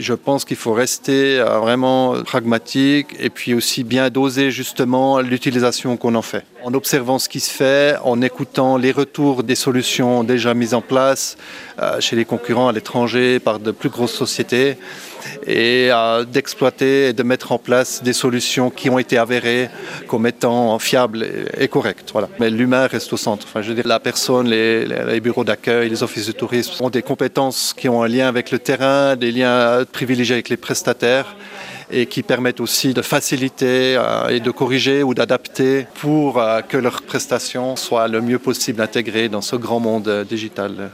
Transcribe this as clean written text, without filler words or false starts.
Je pense qu'il faut rester vraiment pragmatique et puis aussi bien doser justement l'utilisation qu'on en fait. En observant ce qui se fait, en écoutant les retours des solutions déjà mises en place chez les concurrents à l'étranger par de plus grosses sociétés et d'exploiter et de mettre en place des solutions qui ont été avérées comme étant fiables et correctes. Voilà. Mais l'humain reste au centre. Enfin, je veux dire, la personne, les bureaux d'accueil, les offices de tourisme ont des compétences qui ont un lien avec le terrain, des liens privilégiés avec les prestataires et qui permettent aussi de faciliter et de corriger ou d'adapter pour que leurs prestations soient le mieux possible intégrées dans ce grand monde digital.